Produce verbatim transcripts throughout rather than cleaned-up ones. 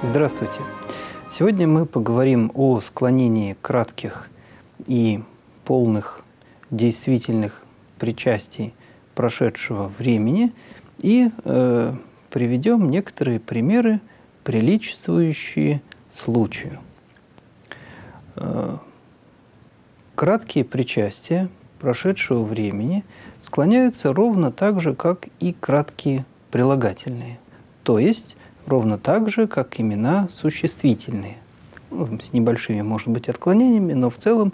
Здравствуйте! Сегодня мы поговорим о склонении кратких и полных действительных причастий прошедшего времени и э, приведем некоторые примеры, приличествующие случаю. Э, краткие причастия прошедшего времени склоняются ровно так же, как и краткие прилагательные, то есть ровно так же, как имена существительные. Ну, с небольшими, может быть, отклонениями, но в целом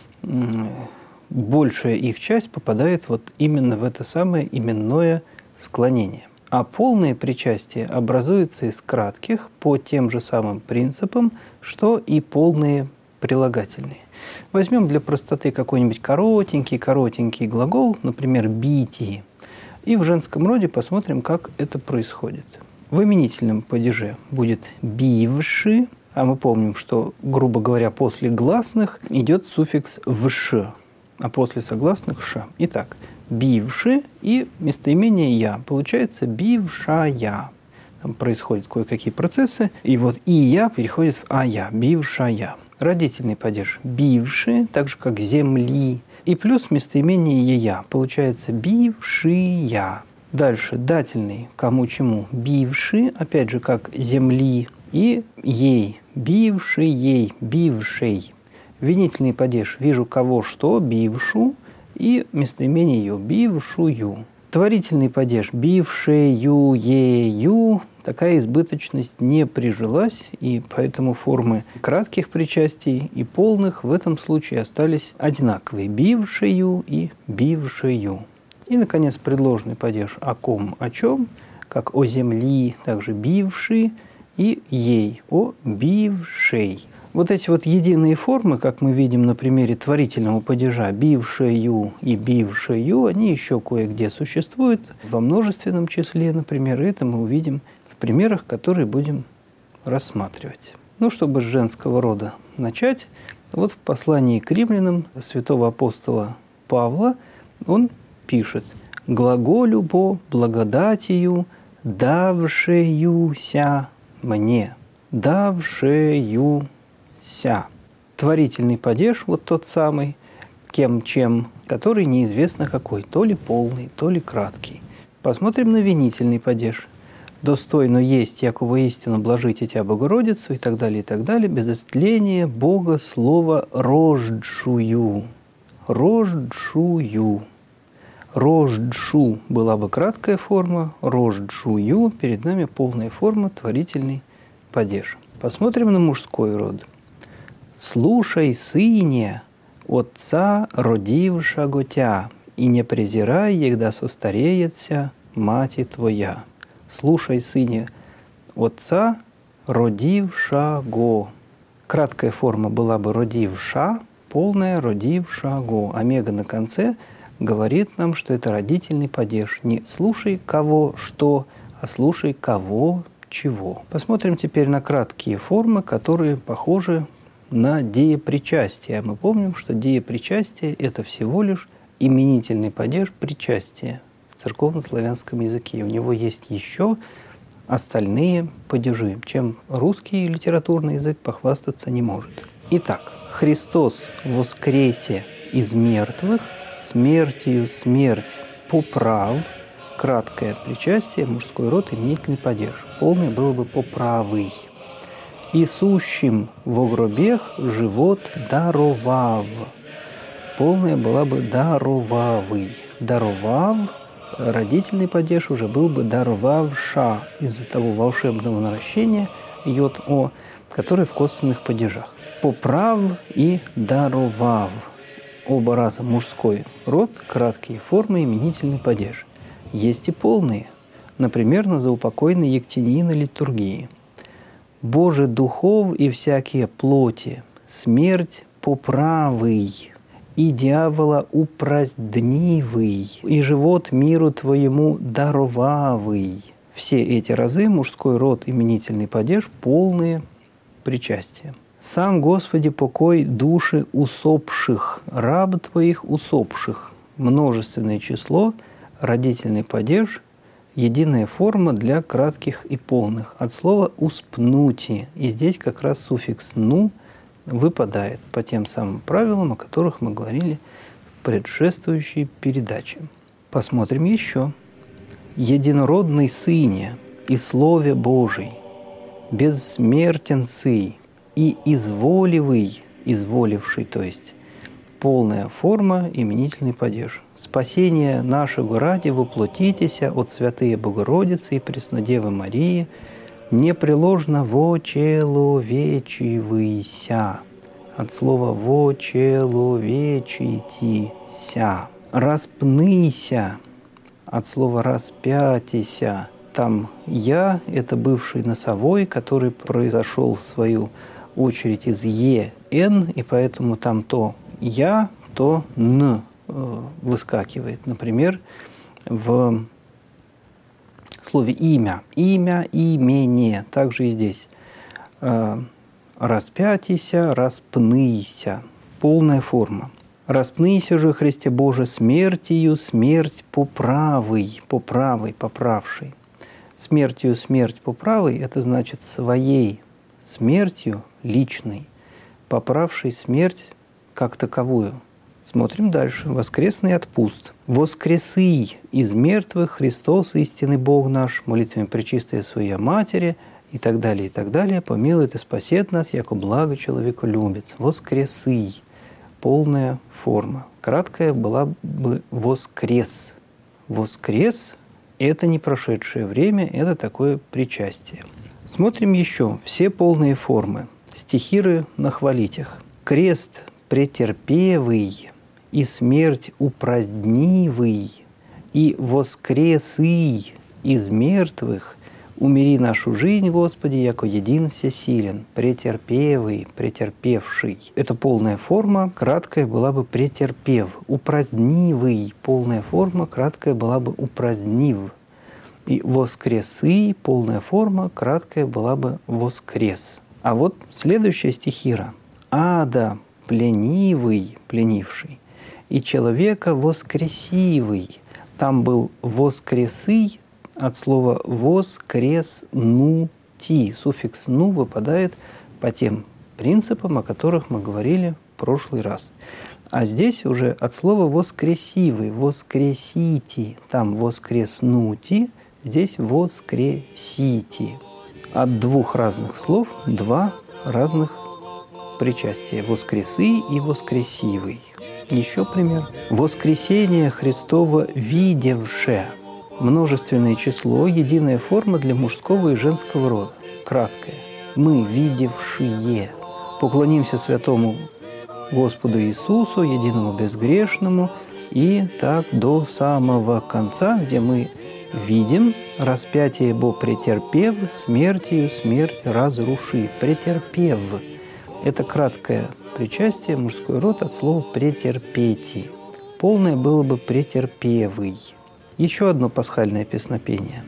большая их часть попадает вот именно в это самое именное склонение. А полные причастия образуются из кратких по тем же самым принципам, что и полные прилагательные. Возьмем для простоты какой-нибудь коротенький-коротенький глагол, например, «бити», и в женском роде посмотрим, как это происходит. В именительном падеже будет «бивши», а мы помним, что, грубо говоря, после гласных идет суффикс «вш», а после согласных «ш». Итак, «бивши» и местоимение «я». Получается «бившая». Там происходят кое-какие процессы, и вот «и я» переходит в «а-я», «бившая». Родительный падеж «бивши», так же, как «земли», и плюс местоимение «ея». Получается «бившия». Дальше дательный кому-чему бивший, опять же, как земли, и ей, бивший ей, бившей. Винительный падеж вижу кого что, бившу, и местоимение ее, бившую. Творительный падеж бившею, ею, такая избыточность не прижилась, и поэтому формы кратких причастий и полных в этом случае остались одинаковые, бившею и бившею. И, наконец, предложенный падеж «о ком», «о чем», как «о земли», также «бивший» и «ей», «о бившей». Вот эти вот единые формы, как мы видим на примере творительного падежа «бившею» и «бившею», они еще кое-где существуют, во множественном числе, например, это мы увидим в примерах, которые будем рассматривать. Ну, чтобы с женского рода начать, вот в послании к римлянам святого апостола Павла он пишет «глаголю бо благодатью давшеюся мне». Давшеюся. Творительный падеж, вот тот самый, кем-чем, который неизвестно какой, то ли полный, то ли краткий. Посмотрим на винительный падеж. «Достойно есть, яково истину блажите тя Богородицу» и так далее, и так далее, без истления Бога слова рожджую. Рожджую. Рожджу была бы краткая форма, рожджую, перед нами полная форма, творительный падеж. Посмотрим на мужской род. «Слушай, сыне, отца родившего тя, и не презирай, егда состареется мати твоя». «Слушай, сыне, отца родившего». Краткая форма была бы родивша, полная родившего. Омега на конце говорит нам, что это родительный падеж. Не слушай кого что, а слушай кого чего. Посмотрим теперь на краткие формы, которые похожи на деепричастие. Мы помним, что деепричастие – это всего лишь именительный падеж причастия в церковнославянском языке. У него есть еще остальные падежи, чем русский литературный язык похвастаться не может. Итак, Христос воскресе из мертвых, смертью смерть поправ, краткое причастие, мужской род, именительный падеж. Полный было бы поправый. И сущим во гробех живот даровав. Полная была бы даровавый. Даровав, родительный падеж уже был бы даровавша из-за того волшебного наращения йод-о, которое в косвенных падежах. Поправ и даровав. Оба раза мужской род, краткие формы, именительный падеж. Есть и полные, например, на заупокойной Ектении литургии. «Боже духов и всякие плоти, смерть поправый, и дьявола упразднивый, и живот миру твоему даровавый». Все эти разы мужской род, именительный падеж, полные причастия. «Сам, Господи, покой души усопших, раб твоих усопших». Множественное число, родительный падеж, единая форма для кратких и полных, от слова «успнути». И здесь как раз суффикс «ну» выпадает по тем самым правилам, о которых мы говорили в предшествующей передаче. Посмотрим еще. «Единородный Сыне и Слове Божий, бессмертен Сый и изволивый», изволивший, то есть полная форма, именительный падеж. «Спасение нашего ради воплотитеся от Святые Богородицы и Преснодевы Марии, непреложно вочеловечивыйся». От слова «вочеловечитися». «Распныйся». От слова «распятися». Там «я» – это бывший носовой, который произошел в свою очередь из «е», «н», и поэтому там то «я», то «н» выскакивает. Например, в слове «имя». «Имя», «имение». Также и здесь. «Распятися», «распныйся». Полная форма. «Распнися же, Христе Боже, смертью смерть поправый». Поправый, поправший. Смертью смерть поправый – это значит своей смертью личной, поправший смерть как таковую. Смотрим дальше. «Воскресный отпуст. Воскресый из мертвых Христос, истинный Бог наш, молитвами пречистой Своей Матери», и так далее, и так далее. «Помилует и спасет нас, яко благо человеку любец». «Воскресый». Полная форма. Краткая была бы «воскрес». «Воскрес» – это не прошедшее время, это такое причастие. Смотрим еще. Все полные формы. Стихиры на хвалитях. «Крест претерпевый, и смерть упразднивый, и воскресый из мертвых, умери нашу жизнь, Господи, яко един всесилен». Претерпевый, претерпевший. Это полная форма, краткая была бы претерпев. Упразднивый, полная форма, краткая была бы упразднив. И воскресы, полная форма, краткая была бы воскрес. А вот следующая стихира. «Ада пленивый, пленивший, и человека воскресивый». Там был воскресый от слова воскреснути. Суффикс «ну» выпадает по тем принципам, о которых мы говорили в прошлый раз. А здесь уже от слова воскресивый, воскресите. Там воскреснути, здесь воскресите. От двух разных слов два разных причастия. Воскресы и воскресивый. Еще пример. «Воскресение Христово видевше». Множественное число, единая форма для мужского и женского рода. Краткое. «Мы видевшие». Поклонимся святому Господу Иисусу, единому безгрешному, и так до самого конца, где мы видим распятие Бо претерпев, смертью смерть разруши. Претерпев. Это краткое причастие, мужской род от слова претерпети. Полное было бы претерпевый. Еще одно пасхальное песнопение.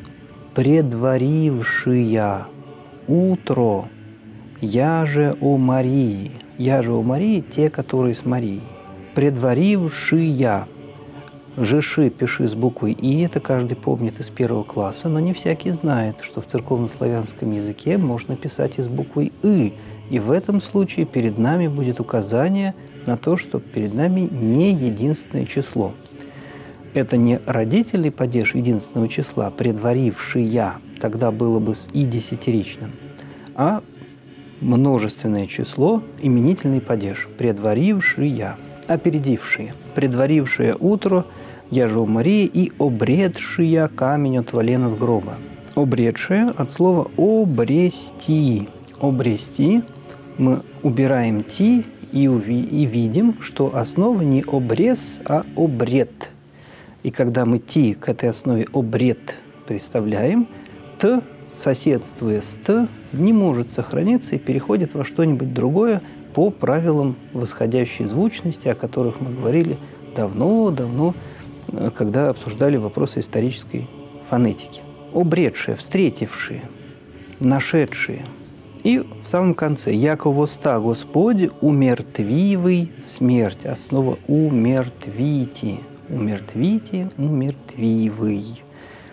«Предварившия утро, я же о Марии». «Я же о Марии» – те, которые с Марией. «Предварившия». «Жиши» пиши с буквой «и», это каждый помнит из первого класса, но не всякий знает, что в церковнославянском языке можно писать и с буквой «и». И в этом случае перед нами будет указание на то, что перед нами не единственное число. Это не родительный падеж единственного числа, предварившия, тогда было бы с «и» десятиричным, а множественное число, именительный падеж, предварившия, опередившие, предварившее утро, я же у Марии, и обредшия камень от вален от гроба. Обредшие от слова обрести. Обрести мы убираем «ти» и, уви, и видим, что основа не обрез, а обред. И когда мы «ти» к этой основе обред представляем, «т», соседствуя с «т», не может сохраниться и переходит во что-нибудь другое по правилам восходящей звучности, о которых мы говорили давно-давно, когда обсуждали вопросы исторической фонетики. Обретшие, встретившие, нашедшие. И в самом конце «Яко воста Господи умертвивый смерть». Основа «умертвити». Умертвити, умертвивый.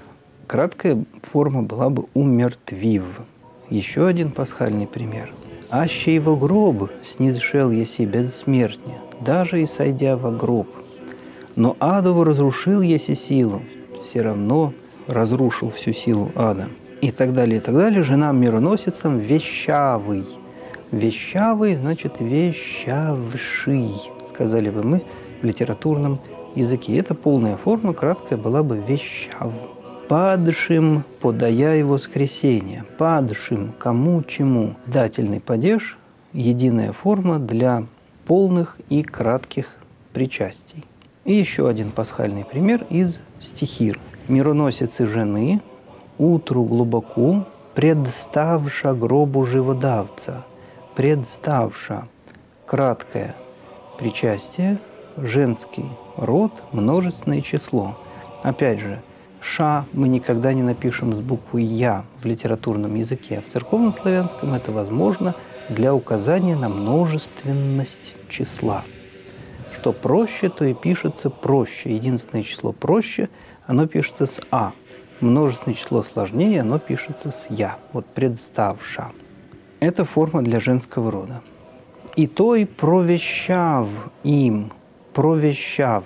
Краткая форма была бы «умертвив». Еще один пасхальный пример. «Аще его гроб снизшел еси бессмертне, даже и сойдя во гроб. Но адову разрушил еси силу, все равно разрушил всю силу ада». И так далее, и так далее. Женам мироносицам вещавый. Вещавый значит вещавший, сказали бы мы в литературном языке. Это полная форма, краткая была бы вещав. Падшим подая и воскресение. Падшим кому чему. Дательный падеж – единая форма для полных и кратких причастий. И еще один пасхальный пример из стихир. «Мироносицы жены, утру глубоко, представша гробу живодавца». Представша – краткое причастие, женский род, множественное число. Опять же, «ша» мы никогда не напишем с буквой «я» в литературном языке, а в церковнославянском это возможно для указания на множественность числа. Что проще, то и пишется проще. Единственное число проще, оно пишется с «а». Множественное число сложнее, оно пишется с «я». Вот «представша». Это форма для женского рода. «И той провещав им», провещав,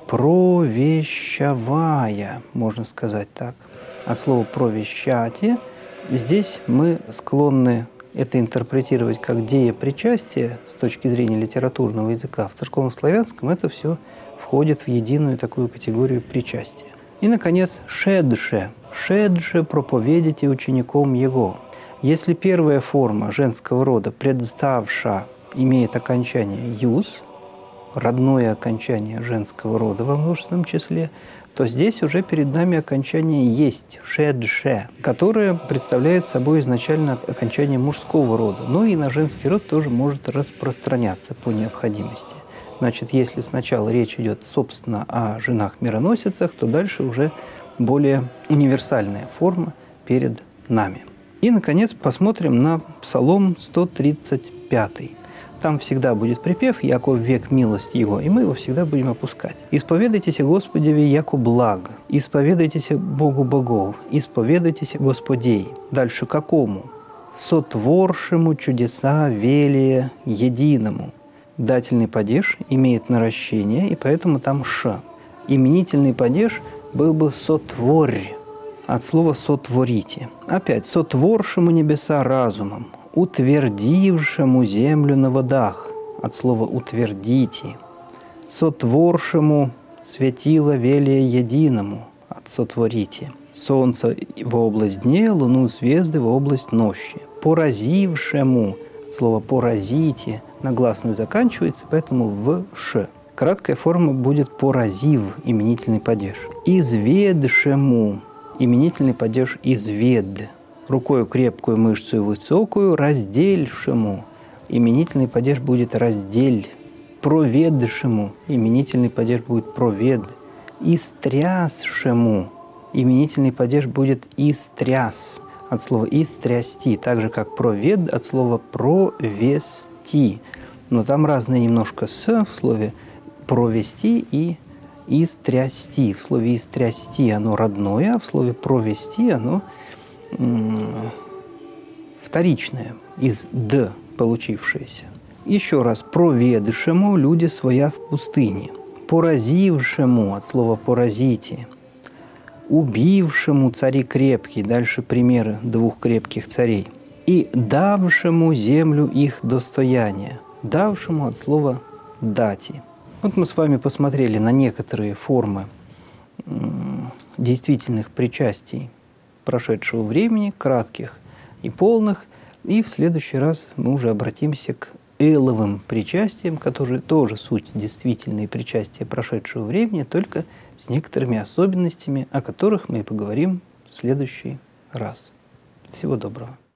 провещавая, можно сказать так. От слова «провещати» здесь мы склонны это интерпретировать как деепричастие с точки зрения литературного языка. В церковнославянском это все входит в единую такую категорию причастия. И, наконец, «шедше». «Шедше проповедите учеником его». Если первая форма женского рода «представша» имеет окончание «юс», родное окончание женского рода во множественном числе, то здесь уже перед нами окончание «есть», «шедше», которое представляет собой изначально окончание мужского рода, но и на женский род тоже может распространяться по необходимости. Значит, если сначала речь идет, собственно, о женах-мироносицах, то дальше уже более универсальная форма перед нами. И, наконец, посмотрим на Псалом сто тридцать пятый. Там всегда будет припев «Яко век милость Его», и мы его всегда будем опускать. «Исповедайтесь Господеве, яко благ, исповедайтесь Богу богов, исповедайтесь Господей». Дальше какому? «Сотворшему чудеса велия единому». Дательный падеж имеет наращение, и поэтому там «ш». Именительный падеж был бы «сотворь», от слова «сотворите». Опять «сотворшему небеса разумом, утвердившему землю на водах», от слова «утвердите». «Сотворшему светило велия единому», от «сотворите». «Солнце в область дня, луну звезды в область ночи». «Поразившему», от слова «поразите», на гласную заканчивается, поэтому в «ш». Краткая форма будет «поразив», именительный падеж. «Изведшему», именительный падеж «извед». Рукою крепкую, мышцу высокую, раздельшему. Именительный падеж будет «раздель». Проведшему. Именительный падеж будет «провед». Истрясшему. Именительный падеж будет «истряс». От слова «истрясти». Так же, как «провед» от слова «провести». Но там разное немножко «с» в слове «провести» и «истрясти». В слове «истрясти» оно родное, а в слове «провести» оно вторичное, из «д» получившееся. Еще раз. «Проведшему люди своя в пустыне». «Поразившему» от слова «поразите». «Убившему цари крепкие». Дальше примеры двух крепких царей. «И давшему землю их достояние». «Давшему» от слова «дати». Вот мы с вами посмотрели на некоторые формы действительных причастий прошедшего времени, кратких и полных. И в следующий раз мы уже обратимся к эловым причастиям, которые тоже суть действительные причастия прошедшего времени, только с некоторыми особенностями, о которых мы и поговорим в следующий раз. Всего доброго.